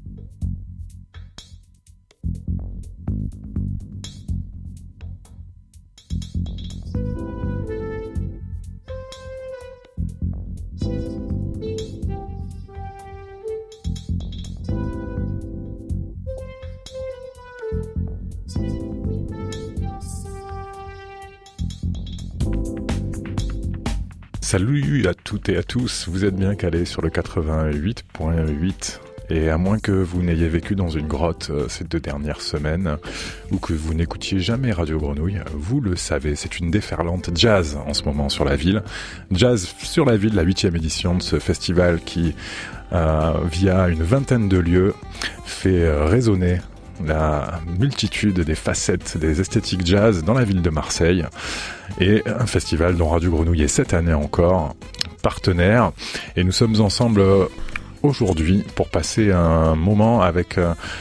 Salut à toutes et à tous, vous êtes bien calés sur le 88.8 et à moins que vous n'ayez vécu dans une grotte ces 2 dernières semaines ou que vous n'écoutiez jamais Radio Grenouille, vous le savez, c'est une déferlante jazz en ce moment sur la ville. Jazz sur la ville, la 8e édition de ce festival qui, via une vingtaine de lieux, fait résonner la multitude des facettes des esthétiques jazz dans la ville de Marseille, et un festival dont Radio Grenouille est cette année encore partenaire, et nous sommes ensemble aujourd'hui pour passer un moment avec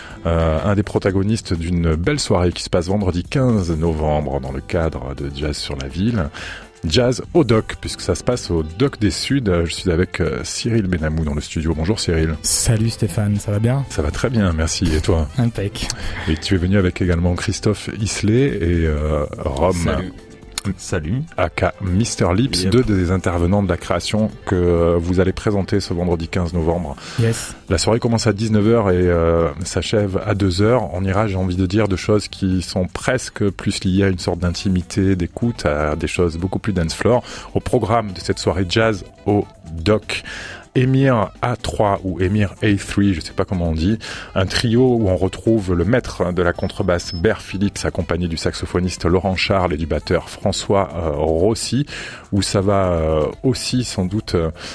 un des protagonistes d'une belle soirée qui se passe vendredi 15 novembre dans le cadre de Jazz sur la ville. Jazz au Doc, puisque ça se passe au Doc des Suds. Je suis avec Cyril Benamou dans le studio. Bonjour Cyril. Salut Stéphane, ça va bien ? Ça va très bien, merci. Et toi ? Impec. Et tu es venu avec également Christophe Isley et Rome. Salut. Aka Mr. Lips, deux des intervenants de la création que vous allez présenter ce vendredi 15 novembre. Yes. La soirée commence à 19h et s'achève à 2h. On ira, j'ai envie de dire, de choses qui sont presque plus liées à une sorte d'intimité, d'écoute, à des choses beaucoup plus dance floor. Au programme de cette soirée jazz au Doc, Emir A3 ou Emir A3, je sais pas comment on dit, un trio où on retrouve le maître de la contrebasse Bert Phillips accompagné du saxophoniste Laurent Charles et du batteur François Rossi, où ça va aussi sans doute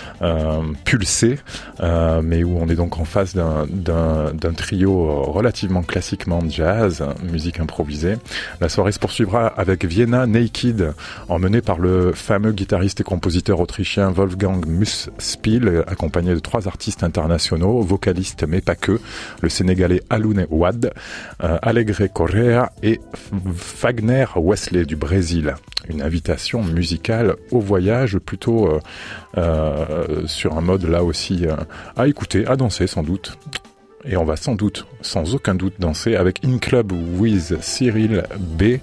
pulser, mais où on est donc en face d'un trio relativement classiquement jazz, musique improvisée. La soirée se poursuivra avec Vienna Naked, emmené par le fameux guitariste et compositeur autrichien Wolfgang Muspiel, accompagné de 3 artistes internationaux, vocalistes mais pas que, le Sénégalais Aloune Wade, Alegre Correa et Fagner Wesley du Brésil. Une invitation musicale au voyage, plutôt sur un mode là aussi à écouter, à danser sans doute. Et on va sans aucun doute danser avec In Club with Cyril B.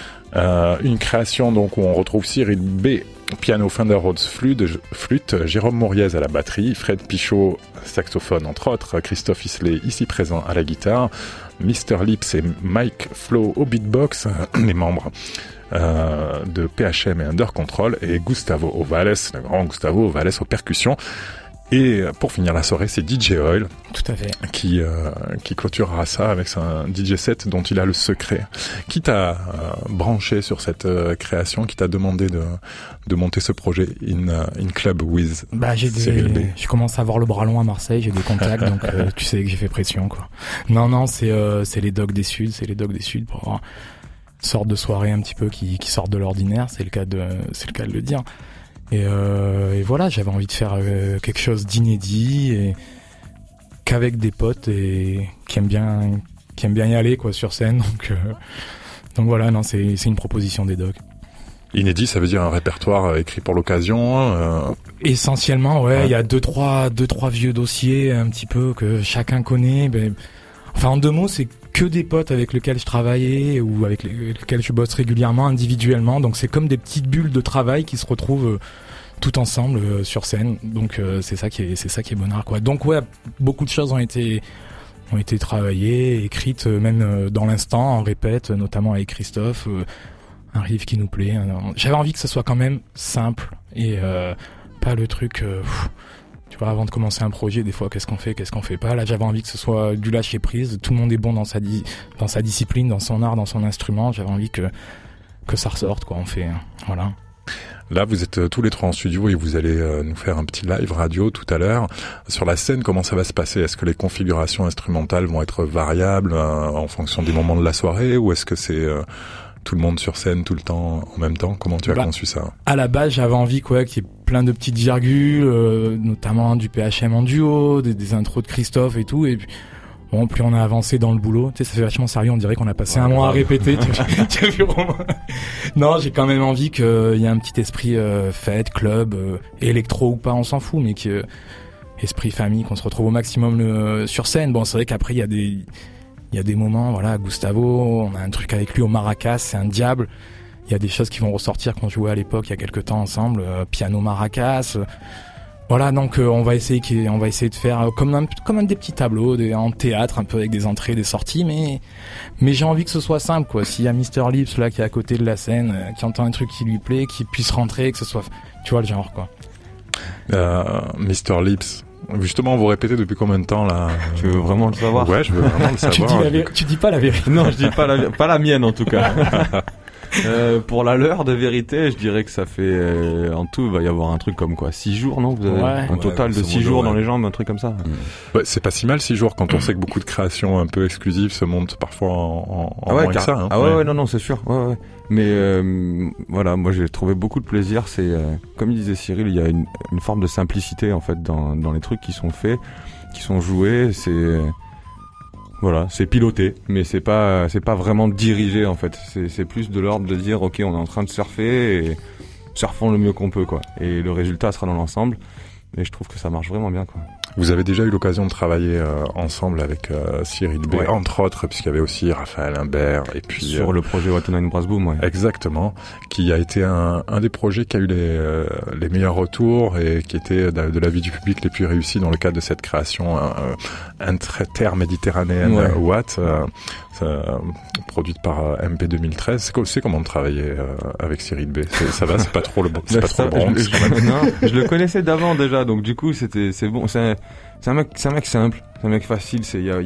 Une création donc où on retrouve Cyril B, piano, Fender Rhodes, flûte, Jérôme Mauriez à la batterie, Fred Pichot, saxophone entre autres, Christophe Isley ici présent à la guitare, Mr. Lips et Mike Flow au beatbox, les membres de PHM et Under Control, et Gustavo Ovales, le grand Gustavo Ovales aux percussions. Et pour finir la soirée, c'est DJ Oil. Tout à fait. Qui clôturera ça avec un DJ set dont il a le secret. Qui t'a branché sur cette création, qui t'a demandé de monter ce projet In Club with Cyril B. Je commence à avoir le bras long à Marseille, j'ai des contacts, donc tu sais que j'ai fait pression, quoi. Non, c'est les Docs des Suds, pour avoir une sorte de soirée un petit peu qui sortent de l'ordinaire, c'est le cas de le dire. Et voilà, j'avais envie de faire quelque chose d'inédit et qu'avec des potes et qui aiment bien y aller, quoi, sur scène. Donc voilà, non, c'est une proposition des Docs. Inédit, ça veut dire un répertoire écrit pour l'occasion. Essentiellement, ouais. Il y a deux trois vieux dossiers un petit peu que chacun connaît. Enfin, en 2 mots, c'est que des potes avec lesquels je travaillais ou avec lesquels je bosse régulièrement individuellement. Donc c'est comme des petites bulles de travail qui se retrouvent tout ensemble sur scène. Donc c'est ça qui est bonheur, quoi. Donc ouais, beaucoup de choses ont été travaillées, écrites même dans l'instant, en répète, notamment avec Christophe, un riff qui nous plaît. J'avais envie que ce soit quand même simple et pas le truc tu vois, avant de commencer un projet, des fois, qu'est-ce qu'on fait pas. Là, j'avais envie que ce soit du lâcher prise. Tout le monde est bon dans sa discipline, dans son art, dans son instrument. J'avais envie que ça ressorte, quoi. On fait, voilà. Là, vous êtes tous les 3 en studio et vous allez nous faire un petit live radio tout à l'heure. Sur la scène, comment ça va se passer ? Est-ce que les configurations instrumentales vont être variables en fonction des moments de la soirée, ou est-ce que c'est tout le monde sur scène tout le temps en même temps? Comment tu as conçu ça? À la base, j'avais envie qu'il y ait plein de petites virgules, notamment du PHM en duo, des intros de Christophe et tout. Et puis, bon, plus on a avancé dans le boulot, tu sais, ça fait vachement sérieux. On dirait qu'on a passé un mois à répéter. Tu as vu, Romain? Non, j'ai quand même envie qu'il y ait un petit esprit fête, club, électro ou pas, on s'en fout, mais esprit famille, qu'on se retrouve au maximum sur scène. Bon, c'est vrai qu'après il y a des moments, voilà, Gustavo, on a un truc avec lui au maracas, c'est un diable. Il y a des choses qui vont ressortir qu'on jouait à l'époque il y a quelques temps ensemble, piano maracas. Voilà, donc on va essayer de faire comme un des petits tableaux en théâtre, un peu avec des entrées, des sorties, mais j'ai envie que ce soit simple, quoi. S'il y a Mr. Lips là qui est à côté de la scène, qui entend un truc qui lui plaît, qui puisse rentrer, que ce soit, tu vois le genre, quoi. Mr. Lips. Justement, vous répétez depuis combien de temps là? Tu veux vraiment le savoir? Ouais, je veux vraiment le savoir. Tu dis pas la vérité. Non, je dis pas la mienne en tout cas. Pour la leur de vérité, je dirais que ça fait en tout, il va y avoir un truc comme quoi 6 jours, non? Vous avez un total de 6 jours dans les jambes, un truc comme ça. Ouais, c'est pas si mal 6 jours quand on sait que beaucoup de créations un peu exclusives se montent parfois en moins que ça. Hein. Ah ouais, non, c'est sûr. Ouais. Mais voilà, moi j'ai trouvé beaucoup de plaisir. C'est comme il disait Cyril, il y a une forme de simplicité en fait dans les trucs qui sont faits, qui sont joués. Voilà, c'est piloté, mais c'est pas vraiment dirigé en fait. C'est plus de l'ordre de dire ok, on est en train de surfer et surfons le mieux qu'on peut quoi. Et le résultat sera dans l'ensemble. Et je trouve que ça marche vraiment bien quoi. Vous avez déjà eu l'occasion de travailler ensemble avec Cyril B, entre autres, puisqu'il y avait aussi Raphaël Imbert et puis sur le projet What a Nine Brass Boom, ouais. Exactement, qui a été un des projets qui a eu les meilleurs retours et qui était de l'avis du public les plus réussis dans le cadre de cette création interméditerranéenne Watt, produite par MP 2013. C'est comment de travailler avec Cyril B? Ça va, c'est pas trop le Bronx. Non, je le connaissais d'avant déjà, donc du coup c'est bon. C'est un mec simple, c'est un mec facile.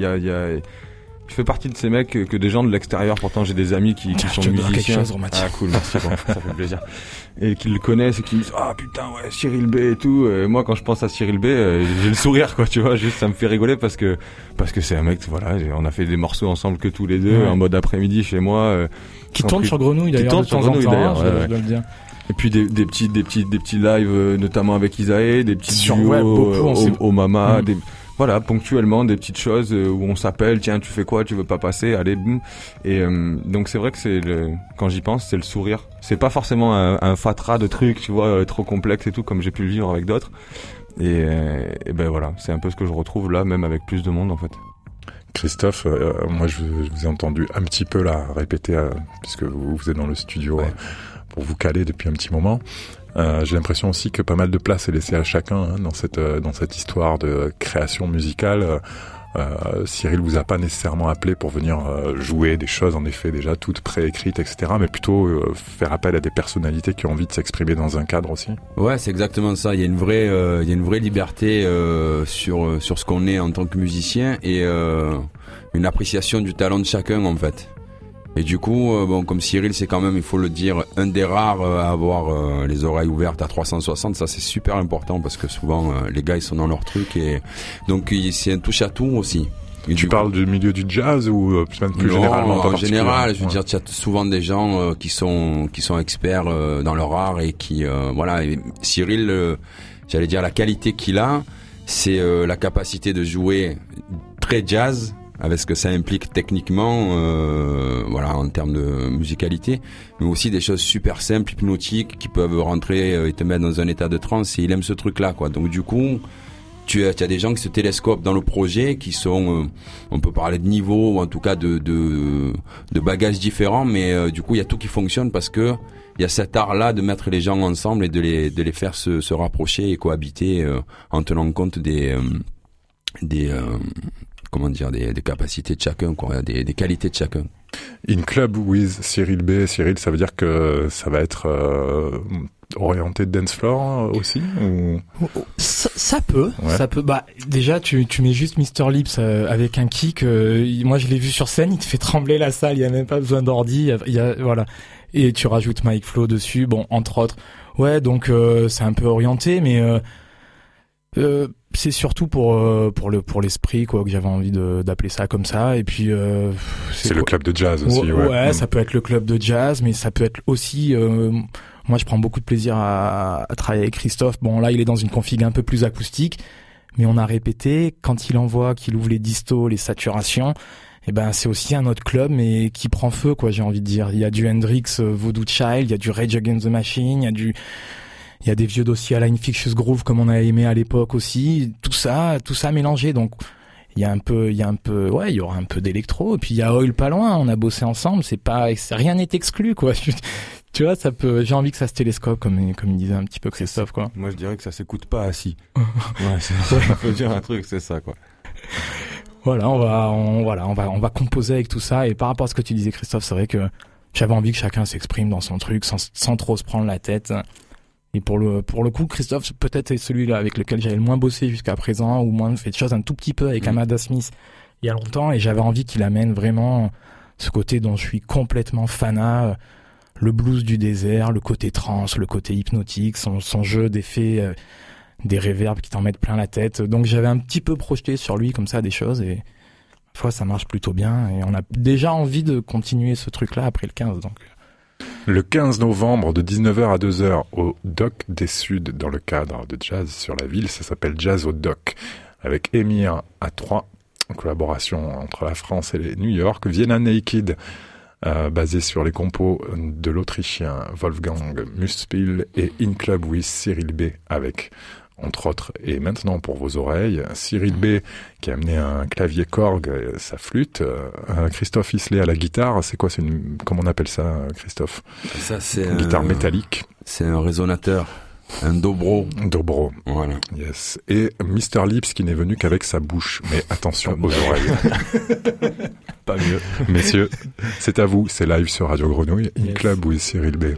Je fais partie de ces mecs que des gens de l'extérieur. Pourtant, j'ai des amis qui sont musiciens. Ah cool, merci, bon, ça fait plaisir. Et qui le connaissent et qui me disent ah putain ouais Cyril B et tout. Et moi, quand je pense à Cyril B, j'ai le sourire quoi, tu vois. Juste ça me fait rigoler parce que c'est un mec. Voilà, on a fait des morceaux ensemble que tous les deux en mode après-midi chez moi. Qui tourne sur Grenouille d'ailleurs. Qui tourne sur Grenouille d'ailleurs. Je dois le dire. Et puis des petits lives notamment avec Isaïe, des petits duos au Mama, voilà, ponctuellement des petites choses où on s'appelle, tiens, tu fais quoi, tu veux pas passer, allez, boum. Et donc c'est vrai que quand j'y pense, c'est le sourire. C'est pas forcément un fatras de trucs, tu vois, trop complexe et tout comme j'ai pu le vivre avec d'autres. Et ben voilà, c'est un peu ce que je retrouve là, même avec plus de monde en fait. Christophe, moi je vous ai entendu un petit peu là répéter, puisque vous êtes dans le studio pour vous caler depuis un petit moment. J'ai l'impression aussi que pas mal de place est laissée à chacun dans cette histoire de création musicale. Cyril vous a pas nécessairement appelé pour venir jouer des choses en effet déjà toutes préécrites, etc., mais plutôt faire appel à des personnalités qui ont envie de s'exprimer dans un cadre aussi. Ouais, c'est exactement ça. Il y a une vraie liberté sur ce qu'on est en tant que musicien et une appréciation du talent de chacun en fait. Et du coup, comme Cyril, c'est quand même, il faut le dire, un des rares à avoir les oreilles ouvertes à 360. Ça, c'est super important parce que souvent, les gars, ils sont dans leur truc et donc c'est un touche à tout aussi. Et tu parles du milieu du jazz ou plus généralement? En général, je veux dire, tu as souvent des gens qui sont experts dans leur art et qui, voilà. Et Cyril, j'allais dire, la qualité qu'il a, c'est la capacité de jouer très jazz, avec ce que ça implique techniquement, voilà, en termes de musicalité, mais aussi des choses super simples, hypnotiques, qui peuvent rentrer et te mettre dans un état de transe, et il aime ce truc-là, quoi. Donc du coup, tu as des gens qui se télescopent dans le projet, qui sont, on peut parler de niveau, ou en tout cas de bagages différents, mais du coup, il y a tout qui fonctionne parce que il y a cet art-là de mettre les gens ensemble et de les faire se rapprocher et cohabiter en tenant compte des capacités de chacun, quoi, des qualités de chacun. In Club with Cyril B. Cyril, ça veut dire que ça va être orienté dance floor aussi ou... Ça peut. Bah déjà tu mets juste Mr. Lips avec un kick. Moi je l'ai vu sur scène, il te fait trembler la salle. Il y a même pas besoin d'ordi. Voilà. Et tu rajoutes Mike Flo dessus. Bon, entre autres. Ouais, donc c'est un peu orienté, mais c'est surtout pour l'esprit, quoi, que j'avais envie d'appeler ça comme ça. Et puis c'est le club de jazz aussi. Ouais, ça peut être le club de jazz, mais ça peut être aussi moi je prends beaucoup de plaisir à travailler avec Christophe. Bon là il est dans une config un peu plus acoustique, mais on a répété, quand il envoie, qu'il ouvre les distos, les saturations, et ben c'est aussi un autre club mais qui prend feu, quoi, j'ai envie de dire. Il y a du Hendrix, Voodoo Child, il y a du Rage Against the Machine, il Il y a des vieux dossiers à la Infectious Groove comme on a aimé à l'époque aussi. Tout ça mélangé. Donc, il y aura un peu d'électro. Et puis, il y a Oil pas loin. On a bossé ensemble. Rien n'est exclu, quoi. Tu vois, j'ai envie que ça se télescope, comme il disait un petit peu Christophe, quoi. Moi, je dirais que ça s'écoute pas assis. Ouais, ça faut dire un truc, c'est ça, quoi. Voilà, on va composer avec tout ça. Et par rapport à ce que tu disais, Christophe, c'est vrai que j'avais envie que chacun s'exprime dans son truc sans trop se prendre la tête. Et pour le coup, Christophe, peut-être est celui-là avec lequel j'avais le moins bossé jusqu'à présent, ou moins fait de choses un tout petit peu avec Amada Smith il y a longtemps. Et j'avais envie qu'il amène vraiment ce côté dont je suis complètement fanat. Le blues du désert, le côté trance, le côté hypnotique, son jeu d'effets, des reverbs qui t'en mettent plein la tête. Donc j'avais un petit peu projeté sur lui comme ça des choses et fois ça marche plutôt bien et on a déjà envie de continuer ce truc-là après le 15. Donc. Le 15 novembre de 19h à 2h au Doc des Suds dans le cadre de Jazz sur la ville, ça s'appelle Jazz au Doc avec Emir à 3, en collaboration entre la France et New York, Vienna Naked, basé sur les compos de l'Autrichien Wolfgang Muspil et In Club with Cyril B avec, entre autres, et maintenant pour vos oreilles, Cyril B qui a amené un clavier Korg, sa flûte, Christophe Isley à la guitare. C'est quoi, comment on appelle ça, Christophe? Ça, c'est une guitare métallique. C'est un résonateur. Un dobro. Dobro. Voilà. Yes. Et Mr. Lips qui n'est venu qu'avec sa bouche. Mais attention aux oreilles. Pas mieux. Messieurs, c'est à vous. C'est live sur Radio Grenouille. In Club with Cyril B.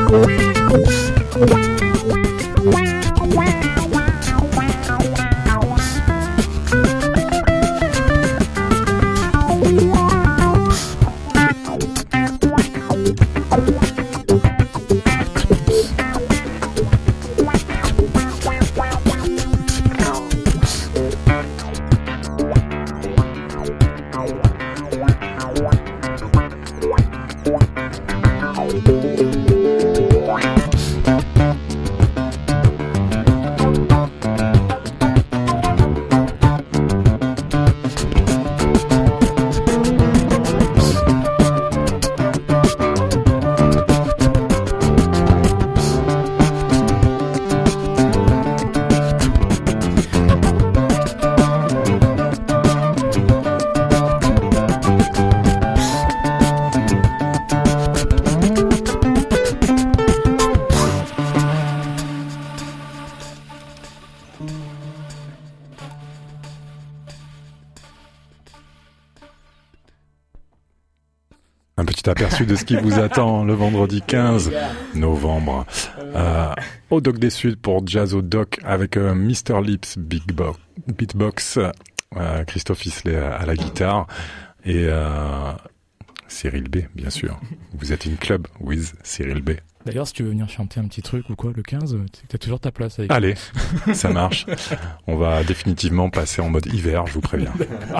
Un petit aperçu de ce qui vous attend le vendredi 15 novembre. Au Doc des Suds pour Jazz au Doc avec Mr. Lips Beatbox, Christophe Isley à la guitare et Cyril B, bien sûr. Vous êtes in club with Cyril B. D'ailleurs, si tu veux venir chanter un petit truc ou quoi, le 15, t'as toujours ta place avec. Allez, ça marche. On va définitivement passer en mode hiver, je vous préviens.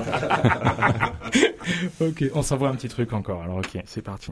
Ok, on s'envoie un petit truc encore. Alors ok, c'est parti.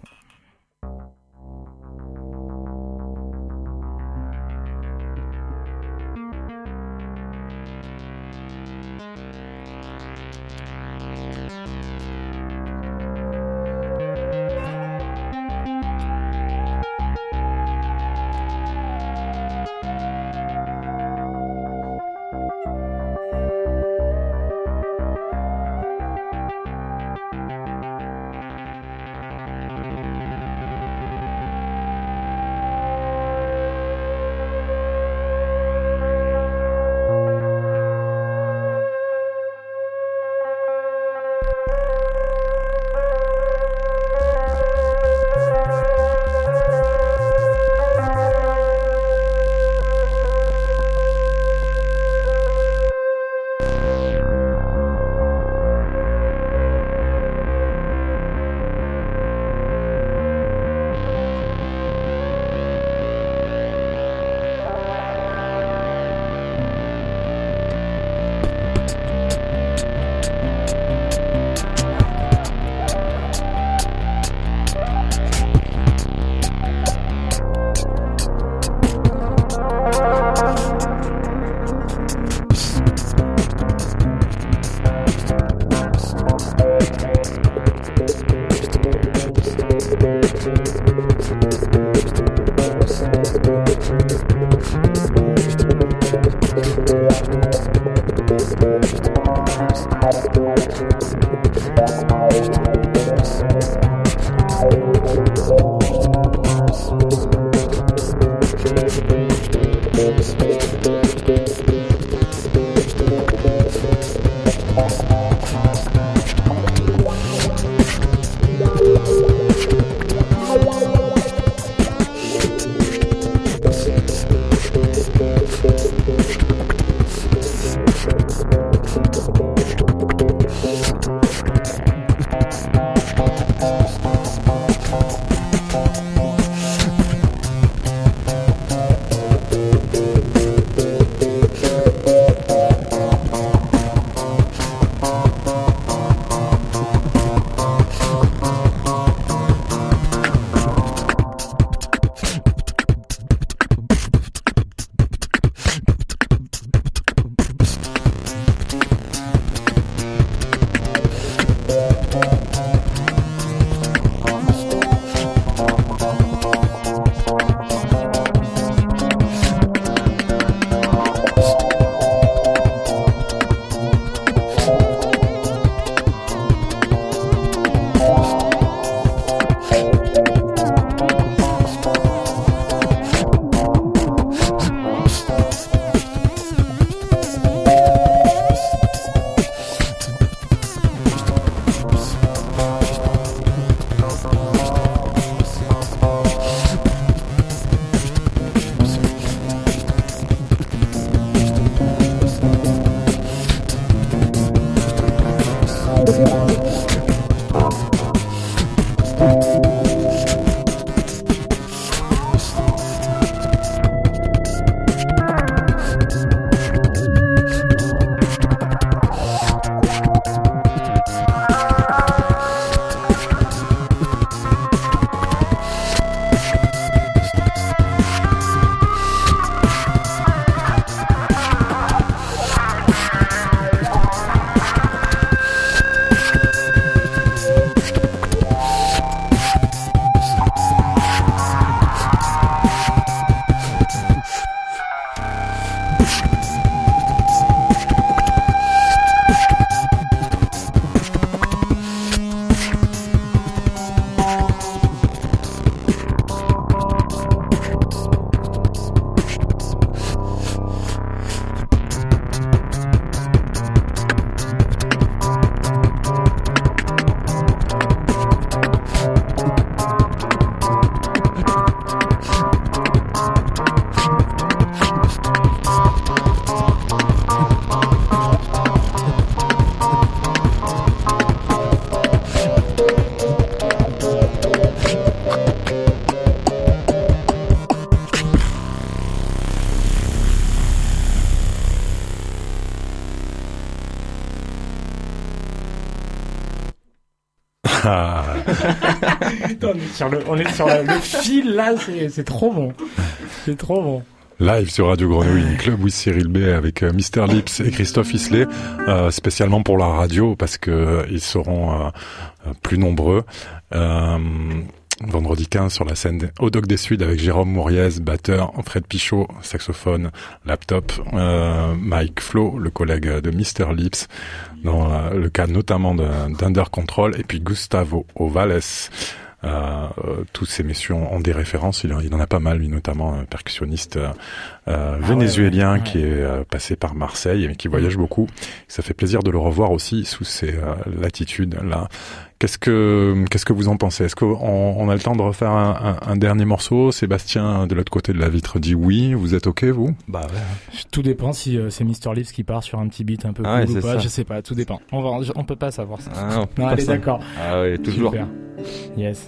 On est sur le fil là, c'est trop bon. C'est trop bon. Live sur Radio Grenouille, Club with Cyril B avec Mr. Lips et Christophe Isley, spécialement pour la radio parce que ils seront plus nombreux. Vendredi 15 sur la scène au Doc des Suds avec Jérôme Mouriez, batteur, Fred Pichot, saxophone, laptop, Mike Flo, le collègue de Mr. Lips, dans le cas notamment d'Under Control, et puis Gustavo Ovales. Tous ces messieurs ont des références, il en a pas mal, lui notamment un percussionniste vénézuélien qui est passé par Marseille et qui voyage beaucoup. Ça fait plaisir de le revoir aussi sous ces latitudes là. Qu'est-ce que vous en pensez? Est-ce qu'on a le temps de refaire un dernier morceau? Sébastien de l'autre côté de la vitre dit oui. Vous êtes ok, vous? Bah ouais. Tout dépend si c'est Mr. Lips qui part sur un petit beat un peu cool ou pas. Ça. Je sais pas, tout dépend. On peut pas savoir ça. Non, allez, d'accord. Ah ouais, toujours. Super. Yes.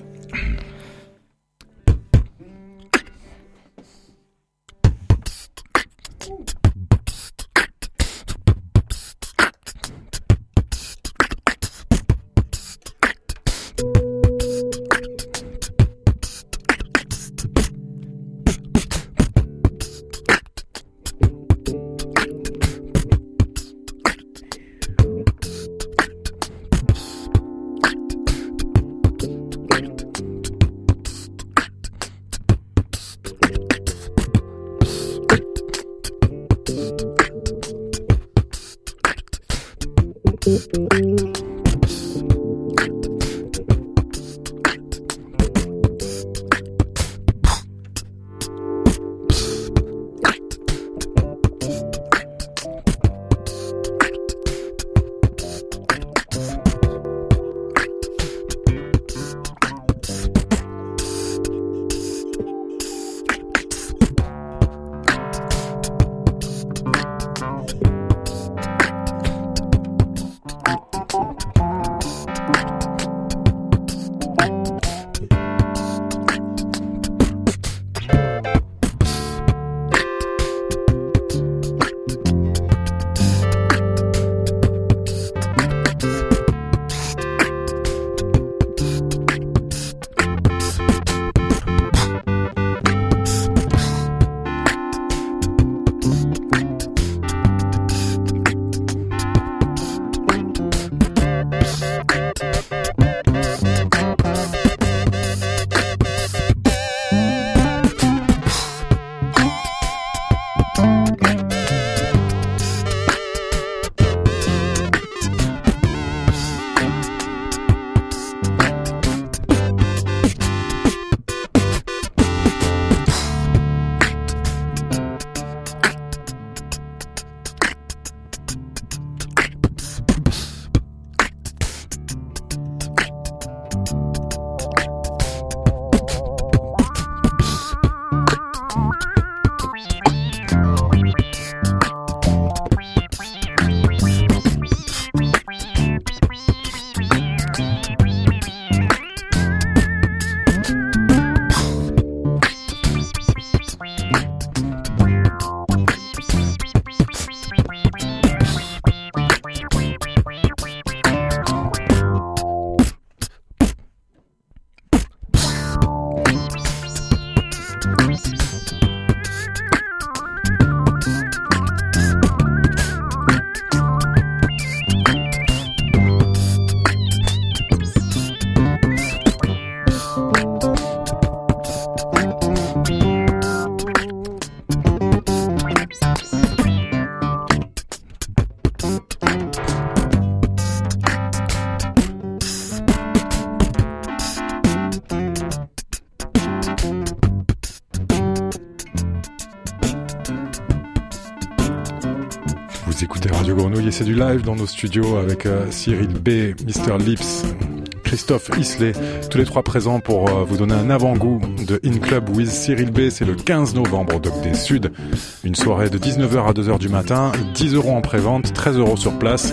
Vous écoutez Radio Grenouille et c'est du live dans nos studios avec Cyril B, Mr. Lips, Christophe Isley, tous les trois présents pour vous donner un avant-goût de In Club with Cyril B. C'est le 15 novembre au Doc des Suds. Une soirée de 19h à 2h du matin, 10 € en pré-vente, 13 € sur place,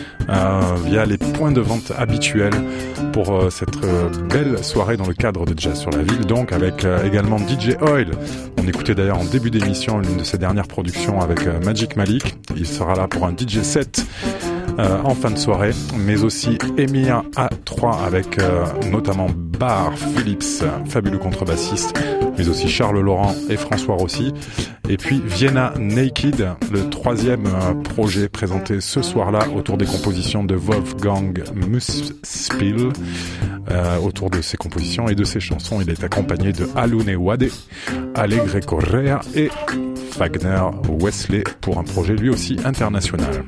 via les points de vente habituels pour cette belle soirée dans le cadre de Jazz sur la Ville, donc avec également DJ Oil. On écoutait d'ailleurs en début d'émission l'une de ses dernières productions avec Magic Malik. Il sera là pour un DJ set en fin de soirée, mais aussi Emir A3 avec notamment Bar Phillips, fabuleux contrebassiste, mais aussi Charles Laurent et François Rossi. Et puis Vienna Naked, le troisième projet présenté ce soir-là autour des compositions de Wolfgang Muspil. Autour de ses compositions et de ses chansons, il est accompagné de Alune Wade, Alegre Correa et Wagner Wesley pour un projet lui aussi international.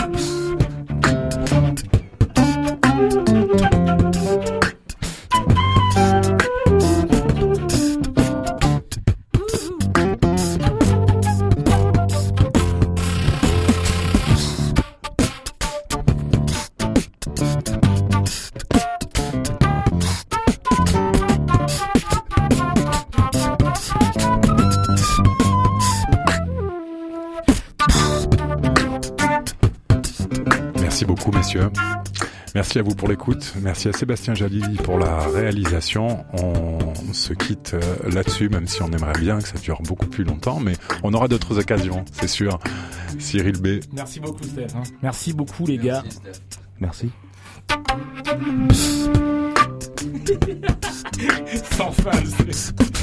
Merci beaucoup, messieurs. Merci à vous pour l'écoute. Merci à Sébastien Jalili pour la réalisation. On se quitte là-dessus, même si on aimerait bien que ça dure beaucoup plus longtemps, mais on aura d'autres occasions, c'est sûr. Cyril B. Merci beaucoup, Steph. Merci beaucoup, les gars. Merci. Sans fin,